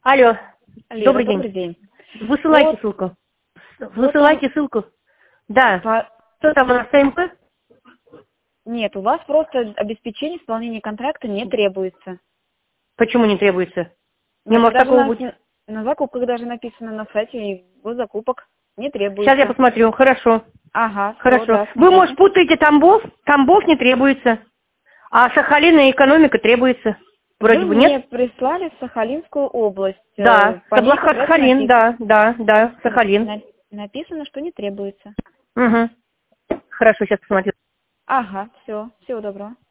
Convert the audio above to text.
Алло, Лера, добрый добрый день. день. Высылайте Вот, ссылку. вот Высылайте ссылку. Да. по- Что там у нас ТМП? Нет, у вас просто обеспечение исполнения контракта не требуется. Почему не требуется? Не Нет, может даже такого быть. на закупках даже написано на сайте и госзакупок не Сейчас я требуется. посмотрю. Хорошо. Ага, все, Хорошо. да, Вы, может, смотрите. путаете Тамбов? Тамбов не требуется. А Сахалин и экономика требуется. Вы Вроде бы нет? мне прислали в Сахалинскую область. Да. По ней как раз и Сахалин, да, Сахалин. написано, что не требуется. Угу. Хорошо, сейчас посмотрю. Ага, все, всего доброго.